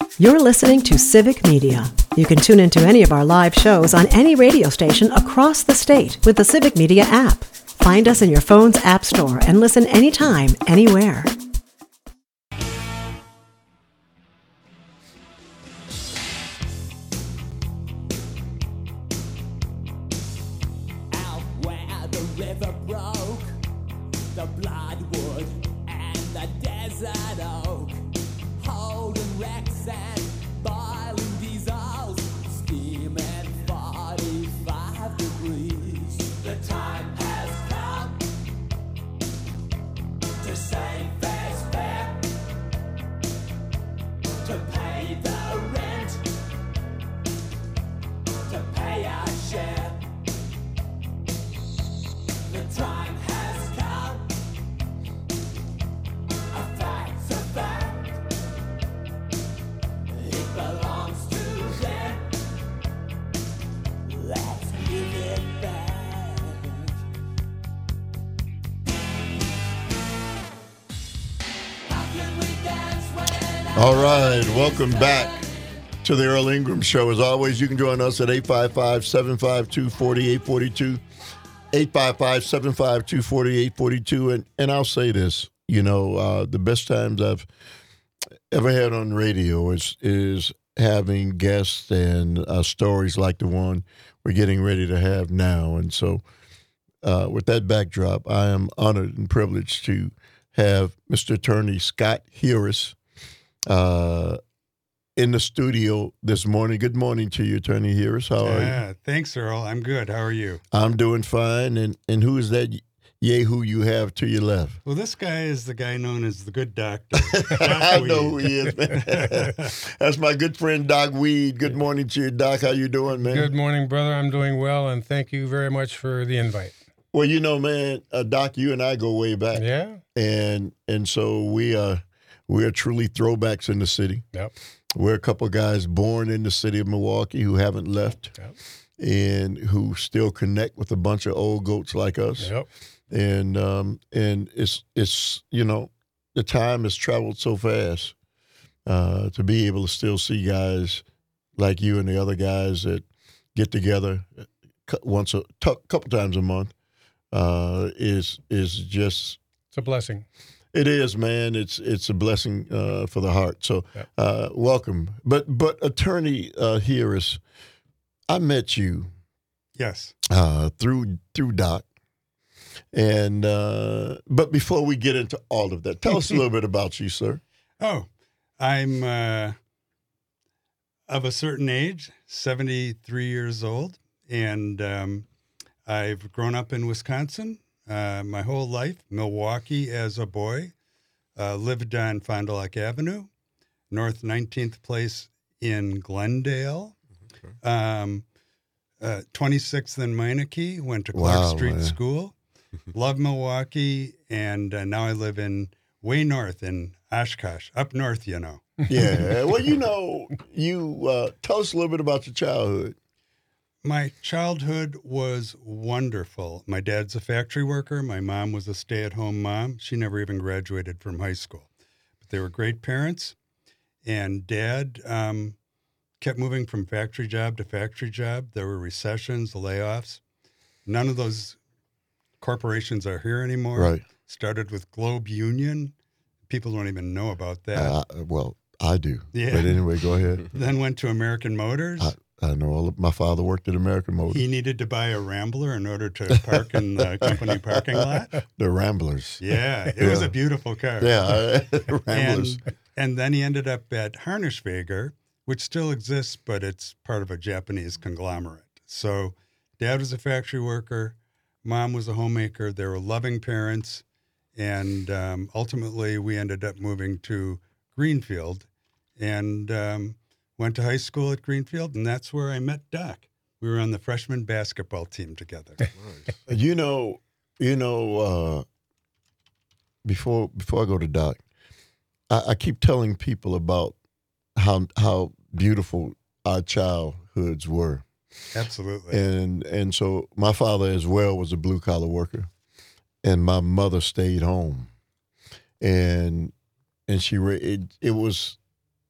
You're listening to Civic Media. You can tune into any of our live shows on any radio station across the state with the Civic Media app. Find us in your phone's app store and listen anytime, anywhere. Out where the river broke, the bloodwood and the desert oak, holding wrecks and boiling diesels, steaming 45 degrees. The time has come to save face fare, to pay the rent, to pay our share. The time has come. A fact's a fact. It belongs to them. Let's give it back. How can we dance when All right, welcome back to the Earl Ingram Show. As always, you can join us at 855-752-4842, 855-752-4842. And I'll say this, the best times I've ever had on radio is having guests and stories like the one we're getting ready to have now. And so with that backdrop, I am honored and privileged to have Mr. Attorney Scott Harris in the studio this morning. Good morning to you, Attorney Harris. How are you? Thanks, Earl. I'm good. How are you? I'm doing fine. And who is that yahoo you have to your left? Well, this guy is the guy known as the Good Doctor. I know who he is, man. That's my good friend, Doc Weed. Good morning to you, Doc. How you doing, man? Good morning, brother. I'm doing well, and thank you very much for the invite. Well, man, Doc, you and I go way back. Yeah? And so we are truly throwbacks in the city. Yep. We're a couple guys born in the city of Milwaukee who haven't left. Yep. And who still connect with a bunch of old goats like us. Yep. And it's the time has traveled so fast to be able to still see guys like you and the other guys that get together couple times a month is just, It's a blessing. it is, man. It's a blessing for the heart. So Yep. welcome. But Attorney Harris, I met you Yes. through Doc. And but before we get into all of that, tell us a little bit about you, sir. Oh, I'm of a certain age, 73 years old, and I've grown up in Wisconsin my whole life, Milwaukee as a boy, lived on Fond du Lac Avenue, North 19th Place in Glendale, 26th in Meineke, went to Clark Street man. School, love Milwaukee, and now I live in way north in Oshkosh, up north, Yeah. Well, you tell us a little bit about your childhood. My childhood was wonderful. My dad's a factory worker. My mom was a stay-at-home mom. She never even graduated from high school. But they were great parents. And Dad kept moving from factory job to factory job. There were recessions, layoffs. None of those corporations are here anymore. Right. Started with Globe Union. People don't even know about that. Well, I do. Yeah. But anyway, go ahead. Then went to American Motors. I know my father worked at American Motors. He needed to buy a Rambler in order to park in the company parking lot. The Ramblers. Yeah, it was a beautiful car. Yeah, Ramblers. And then he ended up at Harnischweger, which still exists, but it's part of a Japanese conglomerate. So Dad was a factory worker. Mom was a homemaker. They were loving parents. And ultimately, we ended up moving to Greenfield and went to high school at Greenfield. And that's where I met Doc. We were on the freshman basketball team together. Before I go to Doc, I keep telling people about how beautiful our childhoods were. Absolutely. And so my father as well was a blue collar worker, and my mother stayed home, and it was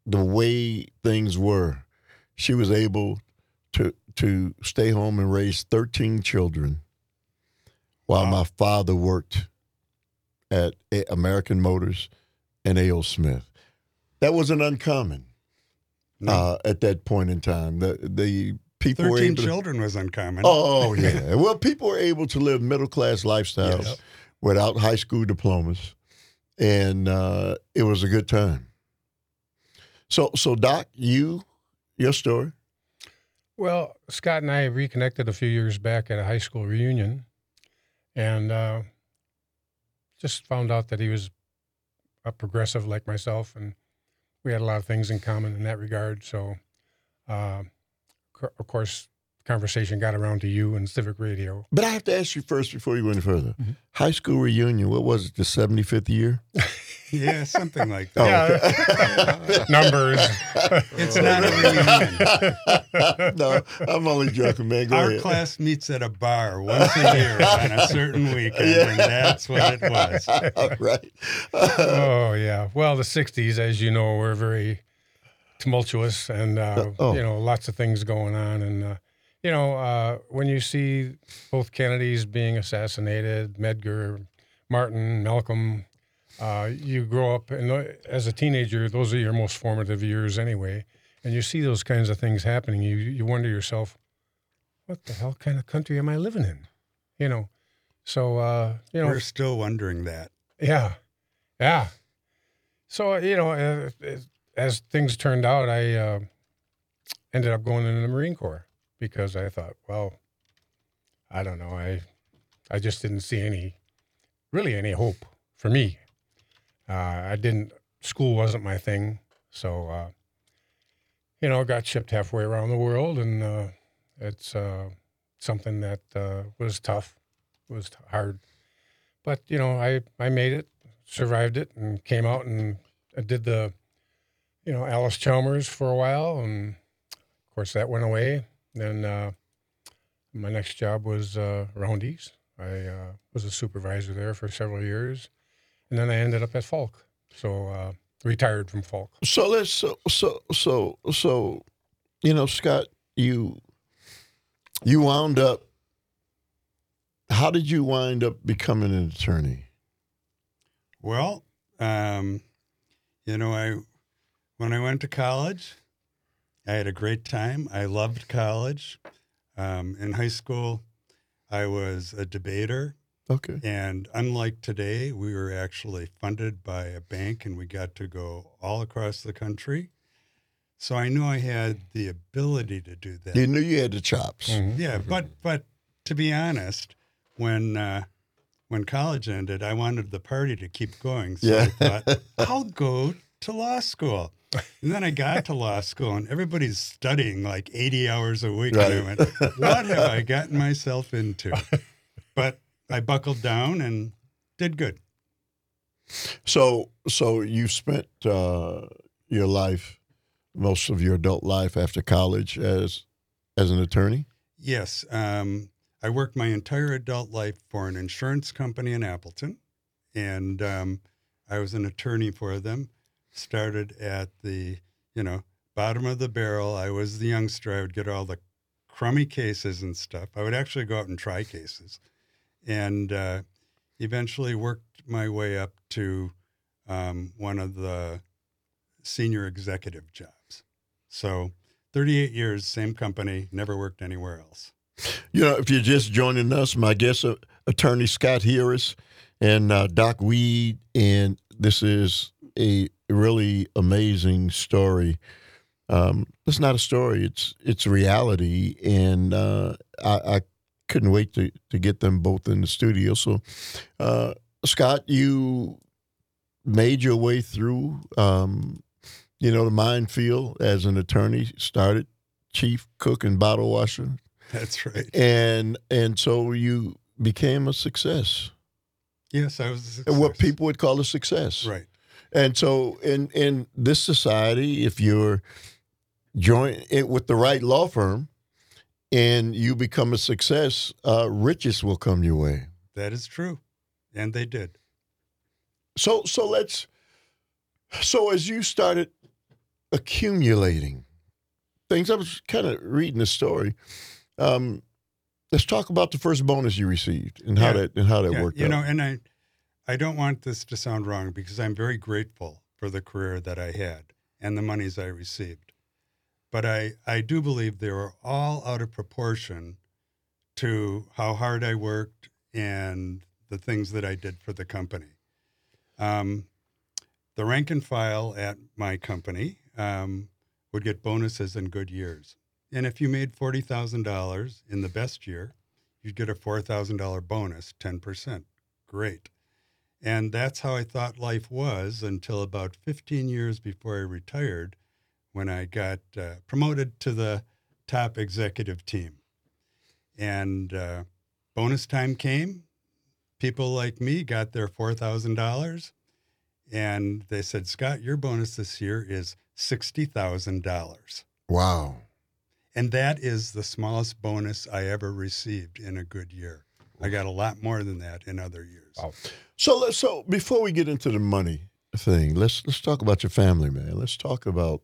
the way things were, she was able to stay home and raise 13 children while Wow. my father worked at American Motors and A.O. Smith. That wasn't uncommon at that point in time. The people were 13 able to, children was uncommon. Oh, yeah. Well, people were able to live middle-class lifestyles Yes. without high school diplomas, and it was a good time. So Doc, your story? Well, Scott and I reconnected a few years back at a high school reunion, and just found out that he was a progressive like myself, and we had a lot of things in common in that regard. So, of course, the conversation got around to you and Civic Radio. But I have to ask you first before you go any further. Mm-hmm. High school reunion, what was it, the 75th year? Yeah, something like Oh, that. Yeah, numbers. It's not a reunion. No, I'm only joking, man. Go Our ahead. class meets at a bar once a year on a certain weekend, and that's what it was. Right. Oh, yeah. Well, the 60s, as you know, were very tumultuous and, oh. lots of things going on. And, when you see both Kennedys being assassinated, Medgar, Martin, Malcolm, you grow up, and as a teenager, those are your most formative years anyway. And you see those kinds of things happening. You wonder yourself, what the hell kind of country am I living in? So, We're still wondering that. yeah. So, as things turned out, I ended up going into the Marine Corps because I thought, well, I don't know. I just didn't see any hope for me. School wasn't my thing. So, got shipped halfway around the world, and it's something that was tough, was hard. But, I made it, survived it, and came out and I did the, Alice Chalmers for a while. And, of course, that went away. Then my next job was Roundy's. I was a supervisor there for several years. And then I ended up at Falk. So retired from Falk. So let's Scott, you wound up. How did you wind up becoming an attorney? Well, when I went to college, I had a great time. I loved college. In high school, I was a debater. Okay. And unlike today, we were actually funded by a bank and we got to go all across the country. So I knew I had the ability to do that. You knew you had the chops. Mm-hmm. Yeah, but to be honest, when college ended, I wanted the party to keep going. So Yeah. I thought, I'll go to law school. And then I got to law school and everybody's studying like 80 hours a week. Right. And I went, what have I gotten myself into? But I buckled down and did good. So you spent your life, most of your adult life after college as an attorney? Yes. I worked my entire adult life for an insurance company in Appleton, and I was an attorney for them. Started at the, bottom of the barrel. I was the youngster. I would get all the crummy cases and stuff. I would actually go out and try cases, and eventually worked my way up to one of the senior executive jobs. So 38 years, same company, never worked anywhere else. If you're just joining us, my guest, Attorney Scott Harris and Doc Weed, and this is a really amazing story. It's not a story; it's reality, and I couldn't wait to get them both in the studio. So, Scott, you made your way through, the minefield as an attorney. Started chief cook and bottle washer. That's right. And so you became a success. Yes, I was a success. What people would call a success. Right. And so in this society, if you're join it with the right law firm and you become a success, riches will come your way. That is true. And they did. So as you started accumulating things. I was kind of reading the story. Let's talk about the first bonus you received and how that worked You out. know, and I don't want this to sound wrong because I'm very grateful for the career that I had and the monies I received. But I do believe they were all out of proportion to how hard I worked and the things that I did for the company. The rank and file at my company would get bonuses in good years. And if you made $40,000 in the best year, you'd get a $4,000 bonus, 10%. Great. And that's how I thought life was until about 15 years before I retired, when I got promoted to the top executive team. And bonus time came. People like me got their $4,000. And they said, Scott, your bonus this year is $60,000. Wow. And that is the smallest bonus I ever received in a good year. I got a lot more than that in other years. Wow. So before we get into the money thing, let's talk about your family, man. Let's talk about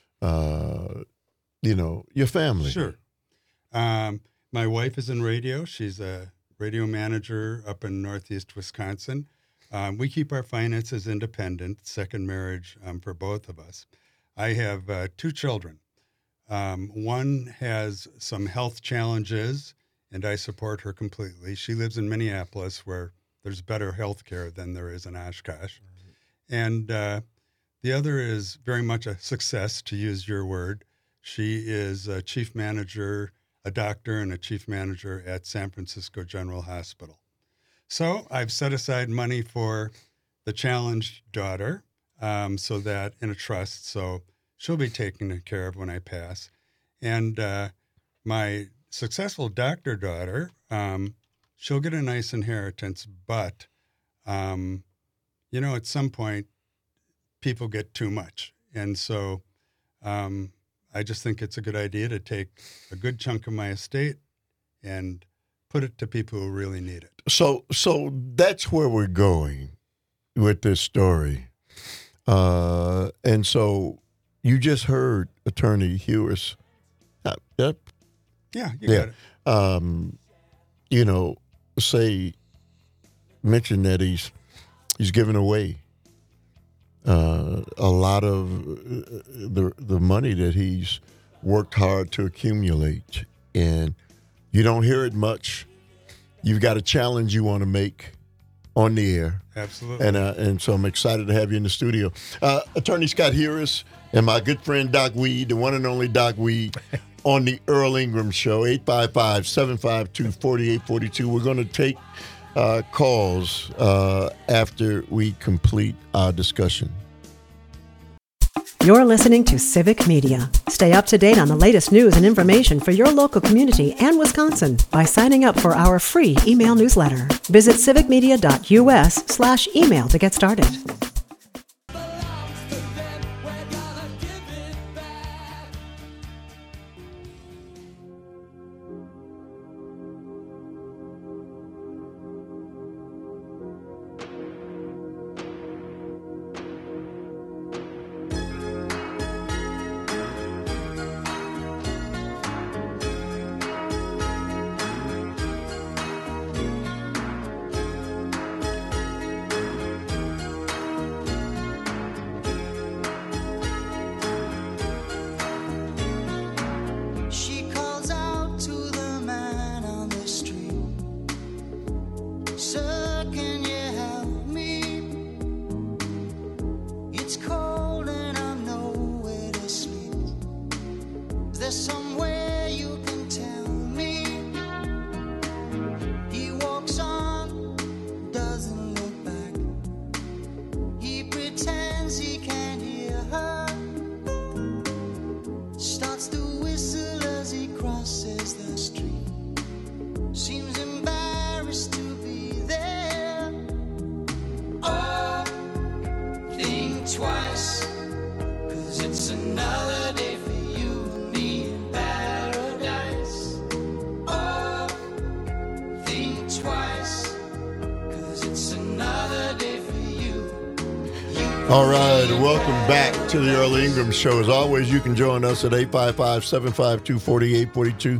your family. Sure. My wife is in radio. She's a radio manager up in Northeast Wisconsin. We keep our finances independent, second marriage for both of us. I have 2 children. One has some health challenges, and I support her completely. She lives in Minneapolis, where there's better health care than there is in Oshkosh. And the other is very much a success, to use your word. She is a chief manager, a doctor, and a chief manager at San Francisco General Hospital. So I've set aside money for the challenged daughter, so that in a trust, so she'll be taken care of when I pass. And my successful doctor daughter, she'll get a nice inheritance, but, at some point, people get too much. And so I just think it's a good idea to take a good chunk of my estate and put it to people who really need it. So that's where we're going with this story. And so you just heard Attorney Hewis. Yep. Yeah, you got it. Mention that he's giving away a lot of the money that he's worked hard to accumulate, and you don't hear it much. You've got a challenge you want to make on the air. Absolutely. And so I'm excited to have you in the studio. Attorney Scott Hewis and my good friend Doc Weed, the one and only Doc Weed, on the Earl Ingram Show, 855-752-4842. We're going to take calls after we complete our discussion. You're listening to Civic Media. Stay up to date on the latest news and information for your local community and Wisconsin by signing up for our free email newsletter. Visit civicmedia.us/email to get started. belongs to them. We're gonna give it back. She calls out to the man on the street. Sir, can you help me? It's cold and I'm nowhere to sleep. Is there somewhere you can tell me? He walks on, doesn't look back. He pretends he can't hear her. Starts to whistle as he crosses the street. Seems embarrassed to be there. Oh, think twice, 'cause it's another day for you and me and back. All right, welcome back to the Earl Ingram Show. As always, you can join us at 855-752-4842,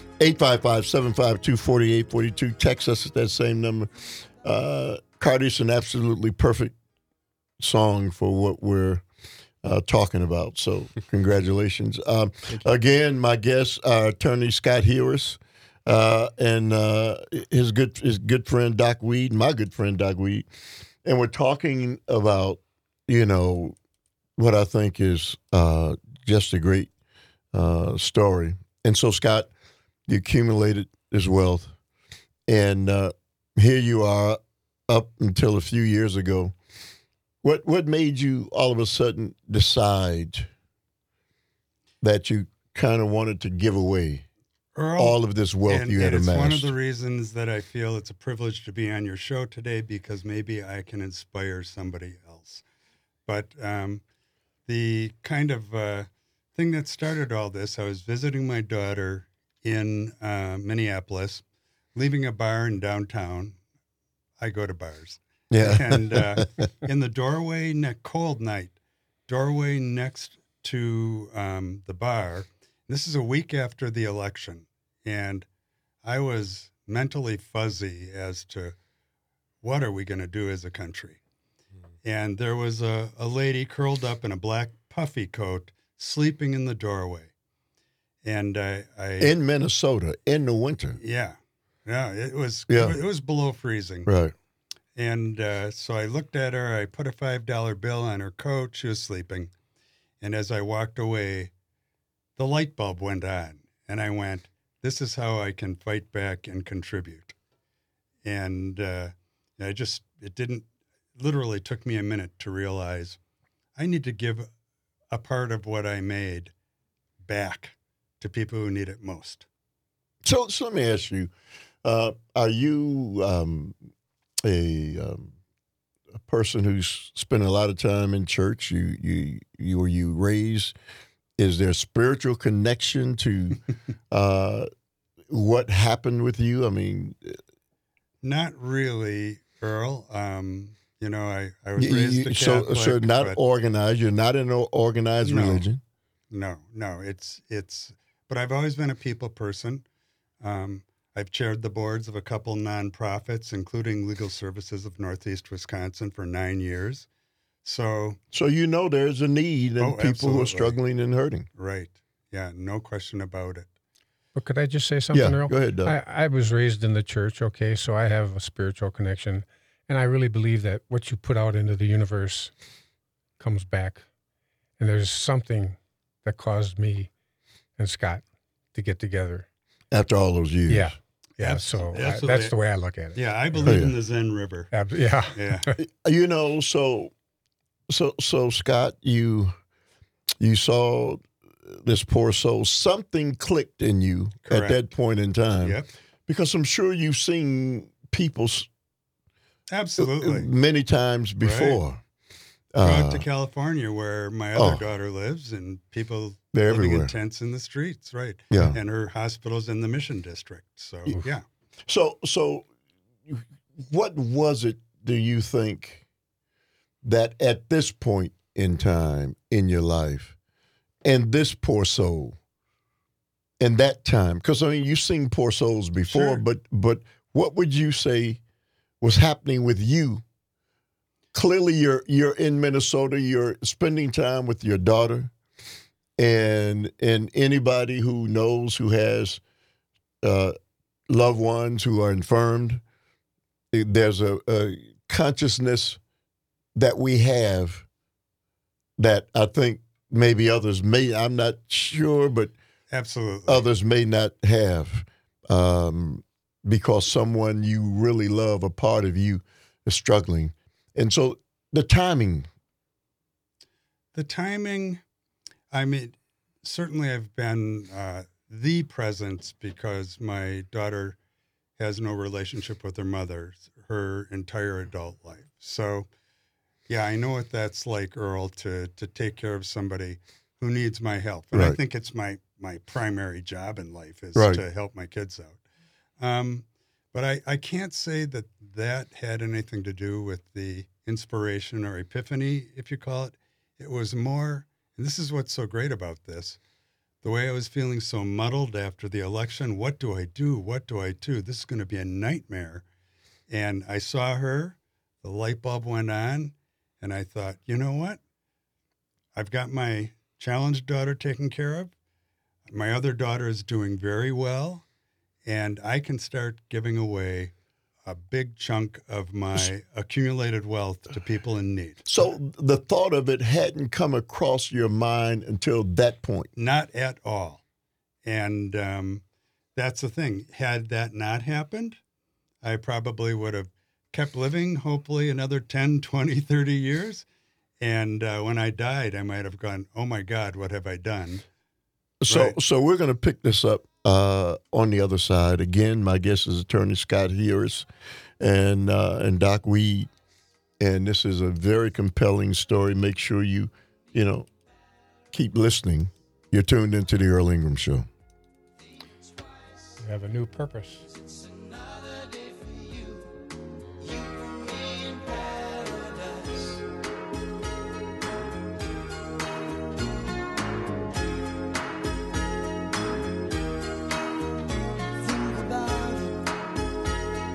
855-752-4842. Text us at that same number. Cardi's an absolutely perfect song for what we're talking about, so congratulations. Again, my guest, attorney Scott Hearess, and his good friend Doc Weed, my good friend Doc Weed, and we're talking about, you know, what I think is just a great story. And so, Scott, you accumulated this wealth, and here you are up until a few years ago. What made you all of a sudden decide that you kind of wanted to give away Earl, all of this wealth you had it's amassed? one of the reasons that I feel it's a privilege to be on your show today, because maybe I can inspire somebody else. But the kind of thing that started all this, I was visiting my daughter in Minneapolis, leaving a bar in downtown. I go to bars. Yeah. And in the doorway, cold night, doorway next to the bar, this is a week after the election, and I was mentally fuzzy as to what are we going to do as a country. And there was a lady curled up in a black puffy coat sleeping in the doorway. And I In Minnesota, in the winter. yeah, it was Yeah. it was below freezing. Right. And so I looked at her, I put a $5 bill on her coat, she was sleeping. And as I walked away, the light bulb went on. And I went, this is how I can fight back and contribute. And literally took me a minute to realize I need to give a part of what I made back to people who need it most. So let me ask you, are you a person who's spent a lot of time in church? Were you raised? Is there a spiritual connection to what happened with you? I mean, Not really, Earl. I was raised a Catholic. so not but organized. You're not in an organized No. religion. No. But I've always been a people person. I've chaired the boards of a couple nonprofits, including Legal Services of Northeast Wisconsin, for 9 years. So, So there's a need in Oh, people who absolutely. are struggling and hurting. right. Yeah, no question about it. But could I just say something, Yeah, Earl? go ahead, Doug. I was raised in the church, okay, so I have a spiritual connection. And I really believe that what you put out into the universe comes back. And there's something that caused me and Scott to get together. After all those years. Yeah. Absolutely. That's the way I look at it. Yeah, I believe yeah. in the Zen River. Yeah. Yeah. So Scott, you saw this poor soul. Something clicked in you Correct. at that point in time. Yep. Because I'm sure you've seen people Absolutely. many times before. Go out to California, where my other daughter lives, and people They're living everywhere. in tents in the streets, right? Yeah. And her hospital's in the Mission District. So, yeah. So what was it, do you think, that at this point in time in your life, and this poor soul, and that time, because I mean, you've seen poor souls before, Sure. but what would you say was happening with you? Clearly, you're in Minnesota. You're spending time with your daughter, and anybody who knows, who has loved ones who are infirmed, there's a consciousness that we have that I think maybe others may. I'm not sure, but Absolutely. others may not have, because someone you really love, a part of you, is struggling. And so the timing. I mean, certainly I've been the presence, because my daughter has no relationship with her mother her entire adult life. So, yeah, I know what that's like, Earl, to take care of somebody who needs my help. And I Right. think it's my primary job in life is Right. to help my kids out. But I can't say that that had anything to do with the inspiration or epiphany, if you call it. It was more, and this is what's so great about this, the way I was feeling so muddled after the election. What do I do? What do I do? This is going to be a nightmare. And I saw her, the light bulb went on, and I thought, you know what? I've got my challenged daughter taken care of. My other daughter is doing very well, and I can start giving away a big chunk of my accumulated wealth to people in need. So the thought of it hadn't come across your mind until that point. Not at all. And that's the thing. Had that not happened, I probably would have kept living, hopefully another 10, 20, 30 years. And when I died, I might have gone, oh my God, what have I done? So we're going to pick this up on the other side. Again, my guest is attorney Scott Harris and Doc Weed. And this is a very compelling story. Make sure you keep listening. You're tuned into the Earl Ingram Show. You have a new purpose. Another day for you in paradise. Think about it.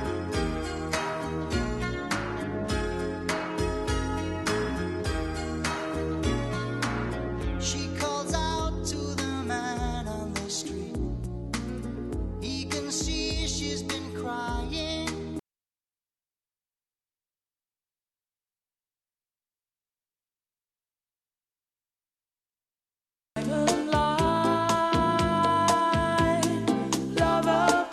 She calls out to the man on the street. He can see she's been crying. Lover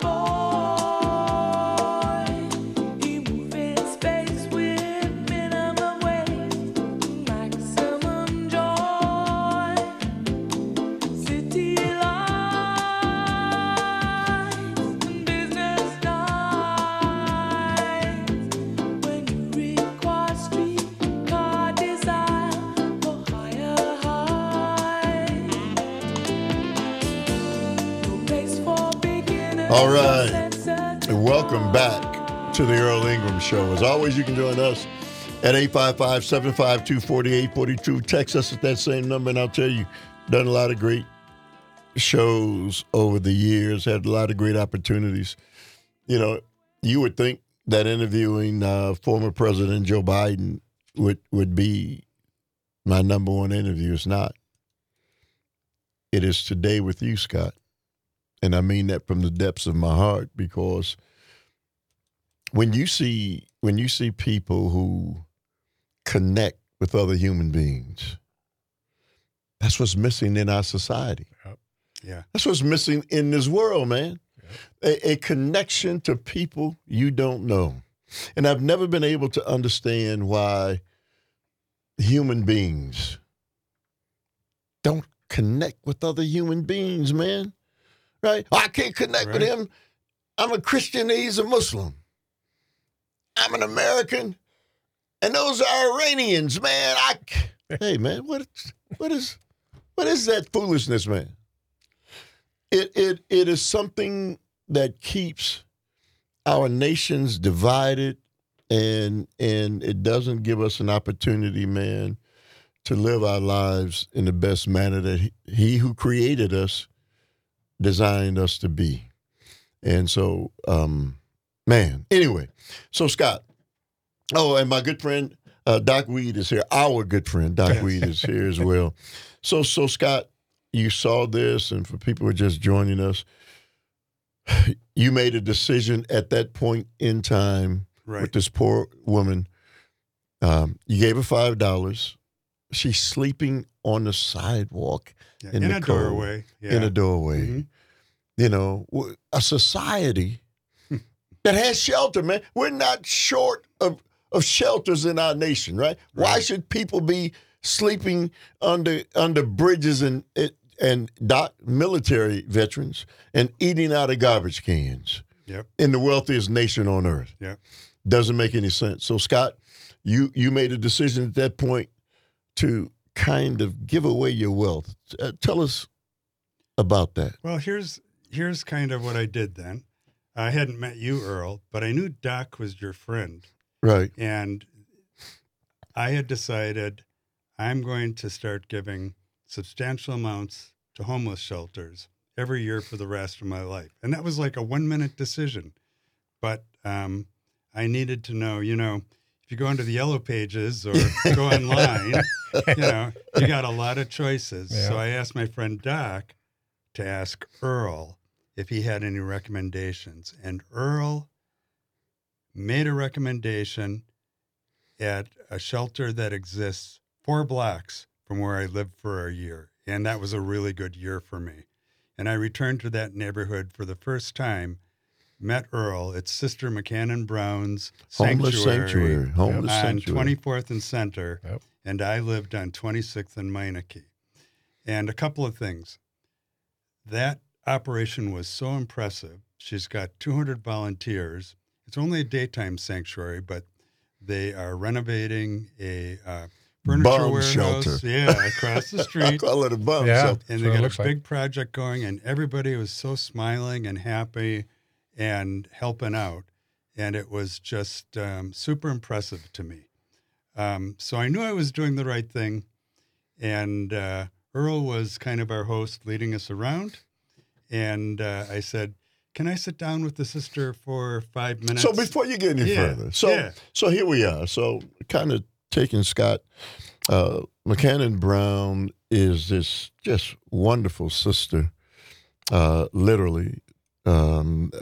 boy, he moves in space with minimum waste, maximum joy. City lights and business nights. When you require streetcar desire for higher heights. No place for beginners. All right. And welcome back to the Earl Ingram Show. As always, you can join us at 855-752-4842. Text us at that same number, and I'll tell you, done a lot of great shows over the years, had a lot of great opportunities. You would think that interviewing former President Joe Biden would be my number one interview. It's not. It is today with you, Scott. And I mean that from the depths of my heart, because when you see people who connect with other human beings, that's what's missing in our society. Yeah. That's what's missing in this world, man. A connection to people you don't know. And I've never been able to understand why human beings don't connect with other human beings, man. Right? I can't connect with him. I'm a Christian, he's a Muslim. I'm an American, and those are Iranians, man. Hey, man, what is that foolishness, man? It is something that keeps our nations divided, and it doesn't give us an opportunity, man, to live our lives in the best manner that he who created us designed us to be. And so, man, anyway, so Scott, and my good friend, Doc Weed is here. Our good friend, Doc Weed is here as well. So Scott, you saw this, and for people who are just joining us, you made a decision at that point in time with this poor woman. You gave her $5. She's sleeping on the sidewalk in a doorway. Yeah. In a doorway. Mm-hmm. A society that has shelter, man. We're not short of shelters in our nation, right? Why should people be sleeping under bridges and military veterans and eating out of garbage cans in the wealthiest nation on earth? Yep. Doesn't make any sense. So, Scott, you made a decision at that point to kind of give away your wealth. Tell us about that. Well, here's kind of what I did then. I hadn't met you, Earl, but I knew Doc was your friend. Right. And I had decided I'm going to start giving substantial amounts to homeless shelters every year for the rest of my life. And that was like a 1-minute decision. But I needed to know, if you go into the yellow pages or go online, you got a lot of choices. Yeah. So I asked my friend Doc to ask Earl if he had any recommendations. And Earl made a recommendation at a shelter that exists 4 blocks from where I lived for a year. And that was a really good year for me. And I returned to that neighborhood for the first time, met Earl. It's Sister McCannon Brown's Homeless Sanctuary. Homeless on Sanctuary. 24th and Center. Yep. And I lived on 26th and Meineke. And a couple of things. That operation was so impressive. She's got 200 volunteers. It's only a daytime sanctuary, but they are renovating a furniture Bum warehouse. shelter. Yeah, across the I street. call it a bum Yeah. shelter. And So they it got looks a like. big project going, and everybody was so smiling and happy and helping out. And it was just super impressive to me. So I knew I was doing the right thing. And Earl was kind of our host, leading us around. And I said, can I sit down with the sister for 5 minutes? So before you get any Yeah, further, so yeah. so here we are. So kind of taking Scott, McCannon Brown is this just wonderful sister, literally, and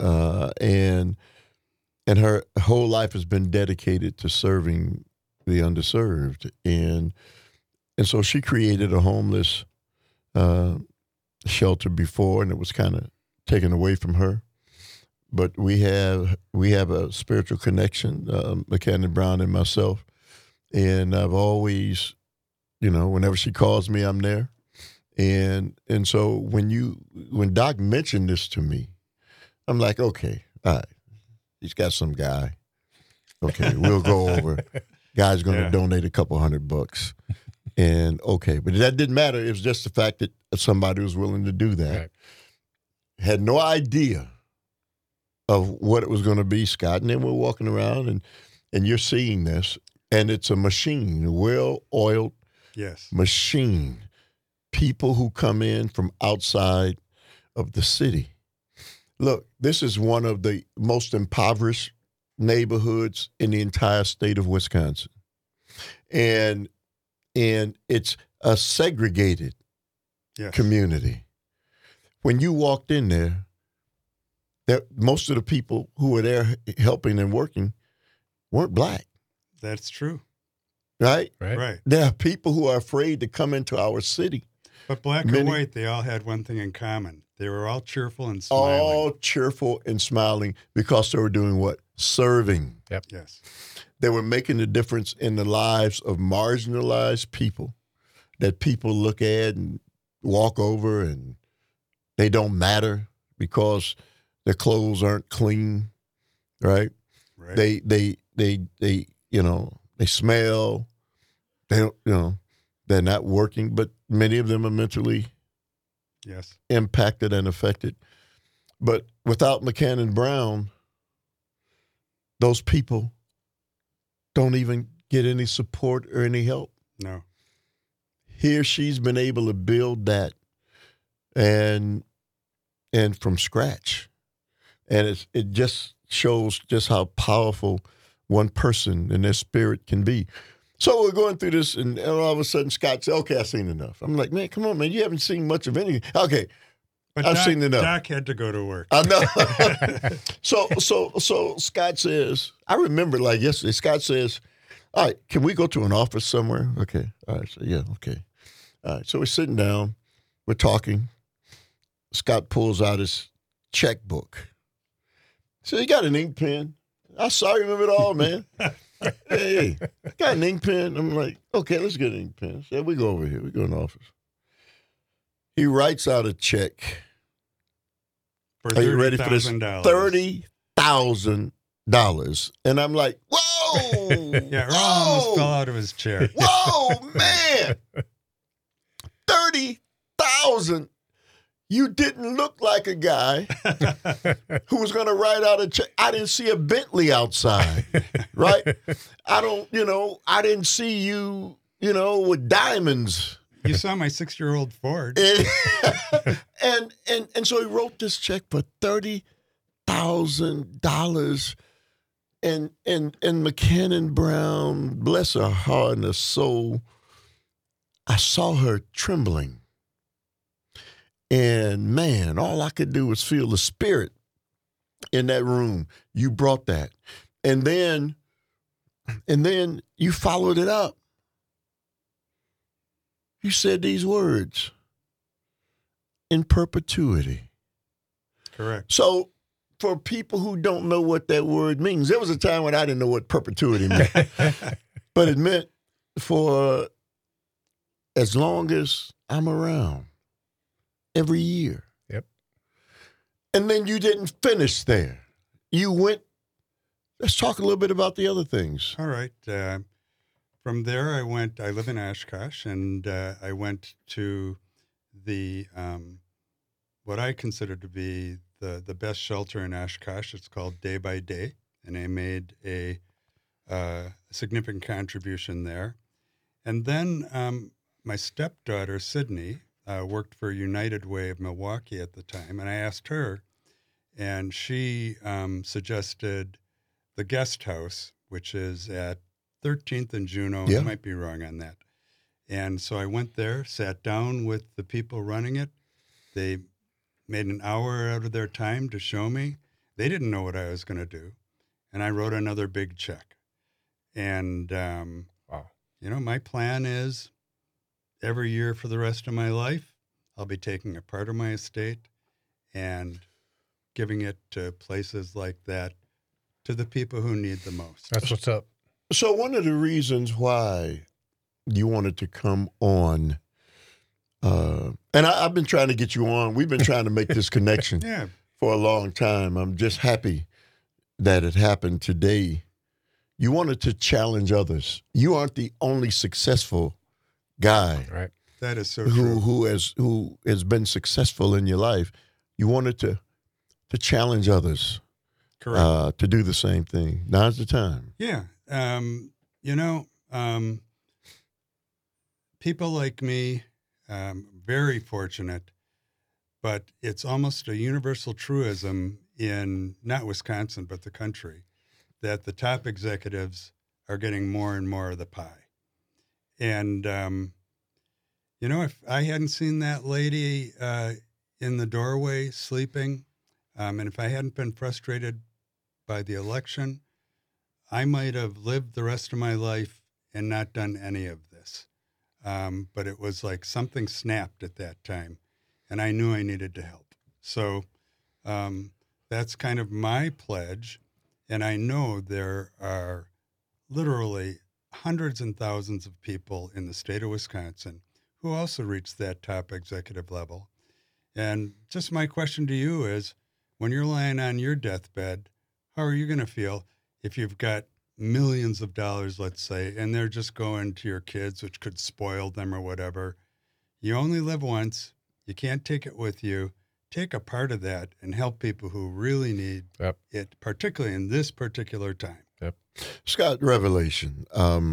her whole life has been dedicated to serving the underserved, and so she created a homeless shelter before, and it was kind of taken away from her. But we have a spiritual connection, McCannon Brown and myself, and I've always, whenever she calls me, I'm there, and so when Doc mentioned this to me, I'm like, okay, all right, he's got some guy, okay, we'll go over. Guy's going to Yeah. donate a couple $100, and okay, but that didn't matter. It was just the fact that somebody was willing to do that. Right. Had no idea of what it was going to be, Scott. And then we're walking around, and you're seeing this, and it's a machine, a well-oiled Yes. machine. People who come in from outside of the city. Look, this is one of the most impoverished neighborhoods in the entire state of Wisconsin. And it's a segregated Yes. community. When you walked in there, most of the people who were there helping and working weren't black, That's true. right? Right. Right. There are people who are afraid to come into our city. But black Many- or white, they all had one thing in common. They were all cheerful and smiling. All cheerful and smiling because they were doing what? Serving. Yes. They were making a difference in the lives of marginalized people that people look at and walk over, and they don't matter because their clothes aren't clean, right? Right. They smell. They don't, they're not working, but many of them are mentally Yes. impacted and affected. But without McCannon Brown, those people don't even get any support or any help. No. Here she's been able to build that and from scratch. And it just shows just how powerful one person and their spirit can be. So we're going through this, and all of a sudden Scott said, okay, I've seen enough. I'm like, man, come on, man. You haven't seen much of anything. Okay, But I've Doc, seen enough. Doc had to go to work. I know. So Scott says, I remember like yesterday, Scott says, all right, can we go to an office somewhere? Okay. All right. So, yeah, okay. All right. So we're sitting down. We're talking. Scott pulls out his checkbook. So you got an ink pen? I remember it all, man. Hey, I got an ink pen. I'm like, okay, let's get an ink pen. So we go over here. We go in the office. He writes out a check. For Are you ready for this? $30,000. $30,000. And I'm like, whoa. Yeah, Earl almost fell out of his chair. Whoa, man. $30,000. You didn't look like a guy who was going to write out a check. I didn't see a Bentley outside, right? I didn't see you, with diamonds. You saw my 6-year-old Ford. And so he wrote this check for $30,000. And McCannon Brown, bless her heart and her soul, I saw her trembling. And man, all I could do was feel the spirit in that room. You brought that. And then you followed it up. You said these words, in perpetuity. Correct. So for people who don't know what that word means, there was a time when I didn't know what perpetuity meant. But it meant for as long as I'm around, every year. Yep. And then you didn't finish there. You went, let's talk a little bit about the other things. All right. From there, I live in Oshkosh, and I went to the, what I consider to be the best shelter in Oshkosh. It's called Day by Day, and I made a significant contribution there. And then my stepdaughter, Sydney, worked for United Way of Milwaukee at the time, and I asked her, and she suggested the guest house, which is at 13th and Juneau. Yeah. I might be wrong on that. And so I went there, sat down with the people running it. They made an hour out of their time to show me. They didn't know what I was going to do. And I wrote another big check. And, Wow. my plan is every year for the rest of my life, I'll be taking a part of my estate and giving it to places like that to the people who need the most. That's what's up. So one of the reasons why you wanted to come on, and I've been trying to get you on. We've been trying to make this connection Yeah. for a long time. I'm just happy that it happened today. You wanted to challenge others. You aren't the only successful guy Right. That is so true. who has been successful in your life. You wanted to challenge others Correct. to do the same thing. Now's the time. Yeah. People like me, very fortunate, but it's almost a universal truism in not Wisconsin, but the country, that the top executives are getting more and more of the pie. And, if I hadn't seen that lady in the doorway sleeping, and if I hadn't been frustrated by the election, I might have lived the rest of my life and not done any of this. But it was like something snapped at that time, and I knew I needed to help. So that's kind of my pledge. And I know there are literally hundreds and thousands of people in the state of Wisconsin who also reach that top executive level. And just my question to you is, when you're lying on your deathbed, how are you going to feel if you've got millions of dollars, let's say, and they're just going to your kids, which could spoil them or whatever? You only live once. You can't take it with you. Take a part of that and help people who really need Yep. it, particularly in this particular time. Scott, revelation.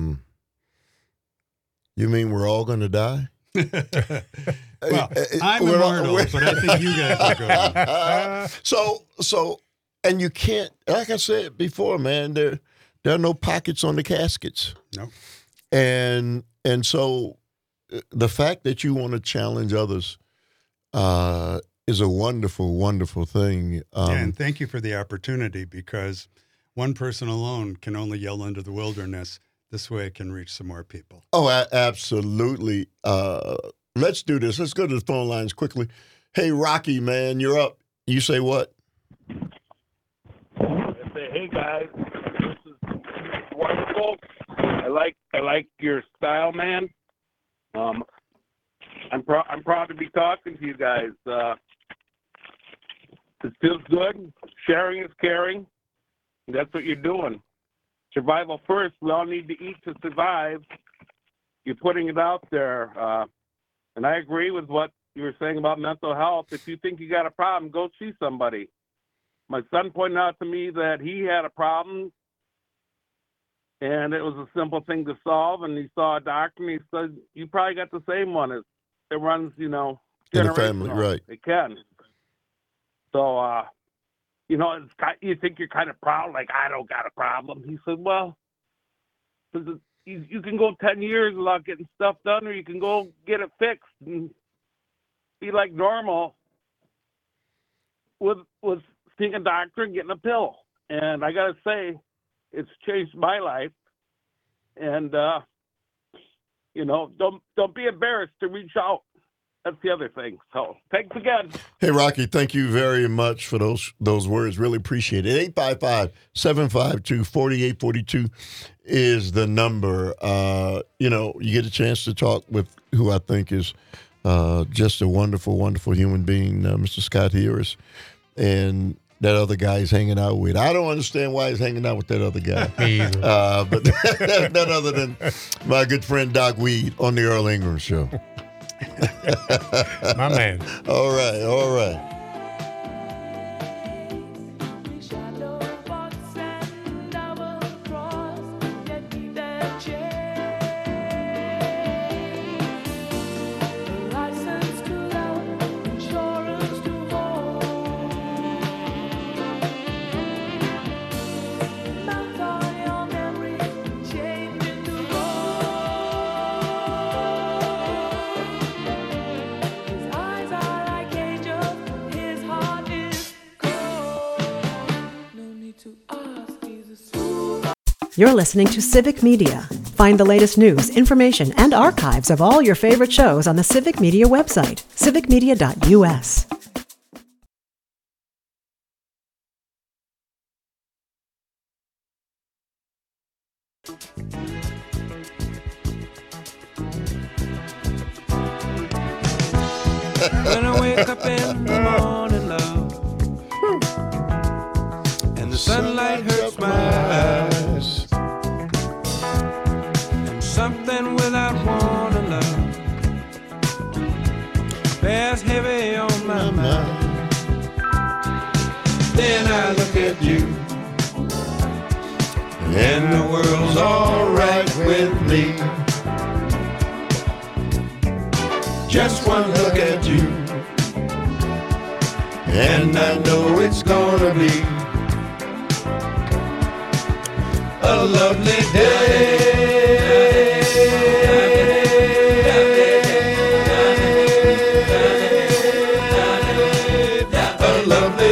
You mean we're all going to die? Well, I'm We're all- immortal, we're- but I think you guys are going. So, and you can't, like I said before, man, there are no pockets on the caskets. No. And so the fact that you want to challenge others is a wonderful, wonderful thing. And thank you for the opportunity, because one person alone can only yell into the wilderness. This way it can reach some more people. Oh, absolutely. Let's do this. Let's go to the phone lines quickly. Hey, Rocky, man, you're up. You say what? I say, hey guys, this is wonderful. I like your style, man. I'm proud to be talking to you guys. It feels good. Sharing is caring. That's what you're doing. Survival first. We all need to eat to survive. You're putting it out there, and I agree with what you were saying about mental health. If you think you got a problem, go see somebody. My son pointed out to me that he had a problem, and it was a simple thing to solve. And he saw a doctor, and he said, "You probably got the same one. It runs, In the family, generational. right. It can." So, you think you're kind of proud, like, I don't got a problem. He said, well, you can go 10 years without getting stuff done, or you can go get it fixed and be like normal with seeing a doctor and getting a pill. And I got to say, it's changed my life. And, don't be embarrassed to reach out. That's the other thing. So thanks again. Hey, Rocky, thank you very much for those words. Really appreciate it. 855-752-4842 is the number. You get a chance to talk with who I think is just a wonderful, wonderful human being, Mr. Scott Harris, and that other guy he's hanging out with. I don't understand why he's hanging out with that other guy. Me either. But none other than my good friend Doc Weed on the Earl Ingram Show. My man. All right. Shadow box and double cross, get me that chair. License to love, insurance to hold. Mount on your memories, change into His eyes are like angels, his heart is cold. No need to ask, he's a smooth. You're listening to Civic Media. Find the latest news, information, and archives of all your favorite shows on the Civic Media website, civicmedia.us. When I wake up in the morning, love, and the sunlight hurts my eyes, and something without warning, love, bears heavy on my mind. Then I look at you, and the world's all right with me. Just one look at you, and I know it's gonna be a lovely day. A lovely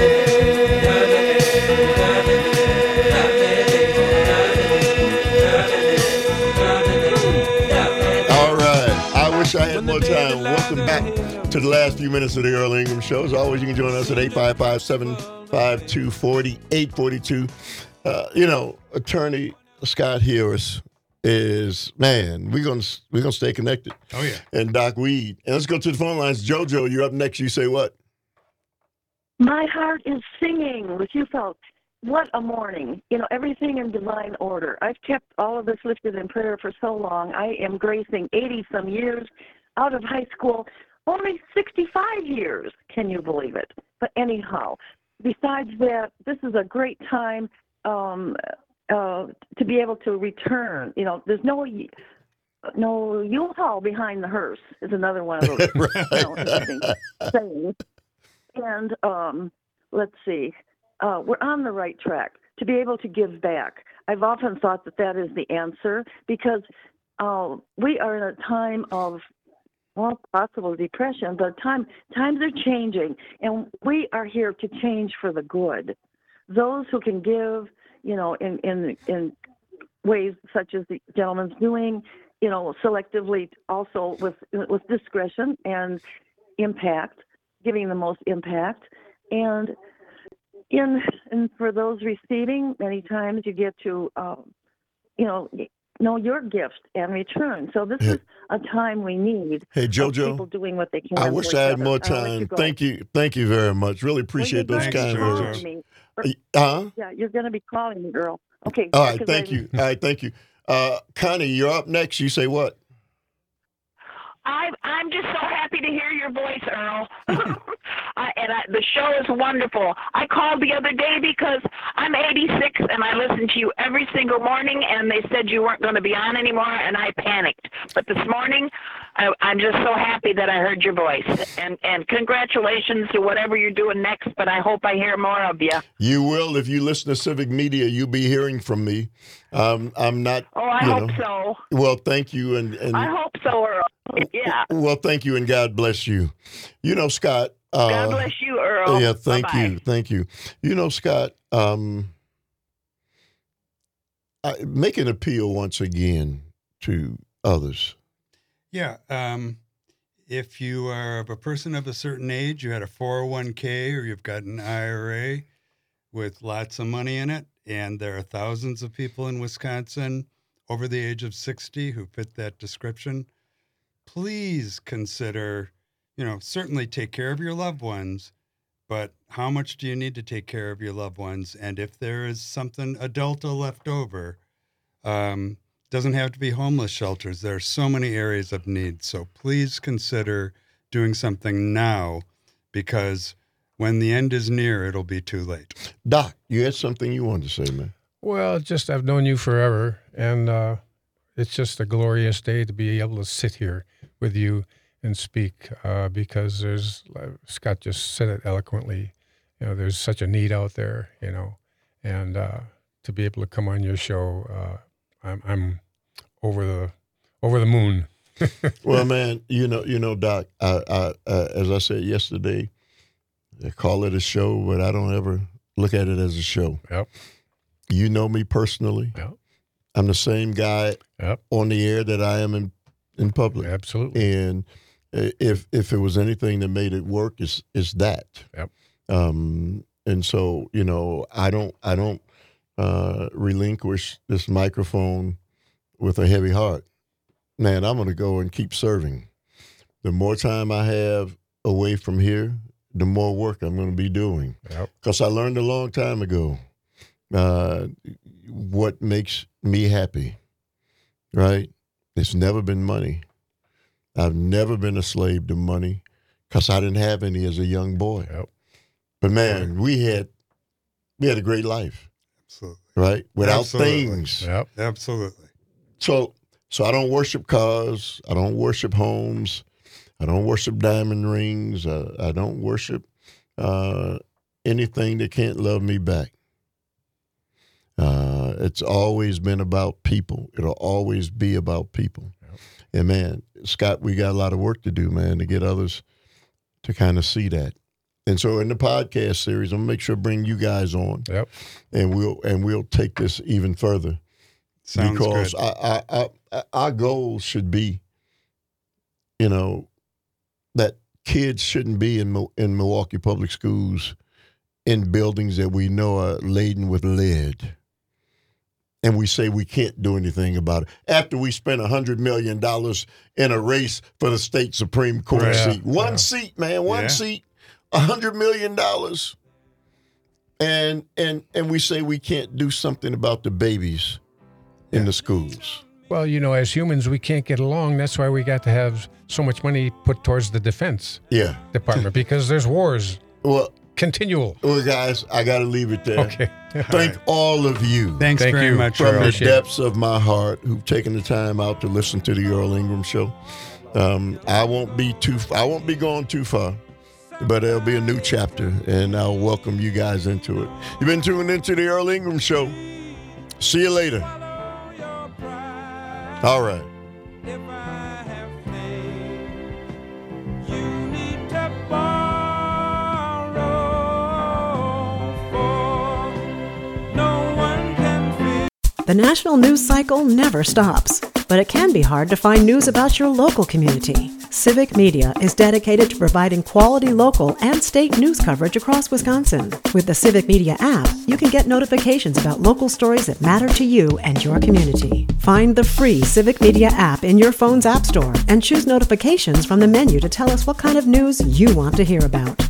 day. All right. I wish I had more time. Welcome back to the last few minutes of the Earl Ingram Show. As always, you can join us at 855-752-4842. Attorney Scott Harris is, man, we're gonna stay connected. Oh, yeah. And Doc Weed. And let's go to the phone lines. JoJo, you're up next. You say what? My heart is singing with you folks. What a morning. Everything in divine order. I've kept all of this lifted in prayer for so long. I am gracing 80-some years out of high school, only 65 years. Can you believe it? But anyhow, besides that, this is a great time to be able to return. There's no U-Haul behind the hearse is another one of those interesting sayings. And let's see. We're on the right track to be able to give back. I've often thought that is the answer because we are in a time of, possible depression, but times are changing, and we are here to change for the good. Those who can give, in ways such as the gentleman's doing, selectively, also with discretion and impact, giving the most impact, and for those receiving, many times you get to, know your gift and return. So this is a time we need. Hey, JoJo, people doing what they can. I wish I had more time. Thank you very much. Really appreciate those kind words. Yeah, you're going to be calling me, girl. Okay. All right, thank you. All right, thank you. Connie, you're up next. You say what? I'm just so happy to hear your voice, Earl. The show is wonderful. I called the other day because I'm 86 and I listen to you every single morning, and they said you weren't going to be on anymore, and I panicked. But this morning, I'm just so happy that I heard your voice. And congratulations to whatever you're doing next, but I hope I hear more of you. You will. If you listen to Civic Media, you'll be hearing from me. I'm not. Oh, I hope so. Well, thank you. And I hope so, Earl. Yeah. Well, thank you, and God bless you. You know, Scott. God bless you, Earl. Yeah, thank Bye-bye. you. Thank you. You know, Scott, make an appeal once again to others. Yeah. If you are of a person of a certain age, you had a 401k or you've got an IRA with lots of money in it, and there are thousands of people in Wisconsin over the age of 60 who fit that description, please consider, certainly take care of your loved ones, but how much do you need to take care of your loved ones? And if there is something, a delta left over, doesn't have to be homeless shelters. There are so many areas of need. So please consider doing something now, because when the end is near, it'll be too late. Doc, you had something you wanted to say, man. Well, just I've known you forever, and it's just a glorious day to be able to sit here with you and speak, because there's, Scott just said it eloquently, there's such a need out there, and to be able to come on your show, I'm over the moon. Well, man, Doc, as I said yesterday, they call it a show, but I don't ever look at it as a show. Yep. You know me personally. Yep. I'm the same guy on the air that I am in public. Absolutely. And if it was anything that made it work, it's that. Yep. And so, I don't relinquish this microphone with a heavy heart. Man, I'm going to go and keep serving. The more time I have away from here, the more work I'm going to be doing. Because I learned a long time ago what makes me happy, right? It's never been money. I've never been a slave to money because I didn't have any as a young boy. Yep. But, man, we had a great life. Absolutely. Right? Without Absolutely. things. Yep. Absolutely. So I don't worship cars. I don't worship homes. I don't worship diamond rings. I don't worship anything that can't love me back. It's always been about people. It'll always be about people. Yep. And, man, Scott, we got a lot of work to do, man, to get others to kind of see that. And so in the podcast series, I'm going to make sure to bring you guys on. Yep. And we'll take this even further. Sounds because good. our goal should be, that kids shouldn't be in Milwaukee Public Schools in buildings that we know are laden with lead. And we say we can't do anything about it. After we spent $100 million in a race for the state Supreme Court seat. One seat, man, one seat, $100 million. And we say we can't do something about the babies in the schools. Well, as humans, we can't get along. That's why we got to have so much money put towards the defense department, because there's wars. Well, continual. Well, guys, I got to leave it there. Okay. Thank all of you. Thank very you. much, From Earl. the depths of my heart, who've taken the time out to listen to the Earl Ingram Show. I won't be going too far, but there'll be a new chapter, and I'll welcome you guys into it. You've been tuned into the Earl Ingram Show. See you later. All right. If I have faith, you need to borrow, for no one can feel. The national news cycle never stops, but it can be hard to find news about your local community. Civic Media is dedicated to providing quality local and state news coverage across Wisconsin. With the Civic Media app, you can get notifications about local stories that matter to you and your community. Find the free Civic Media app in your phone's app store and choose notifications from the menu to tell us what kind of news you want to hear about.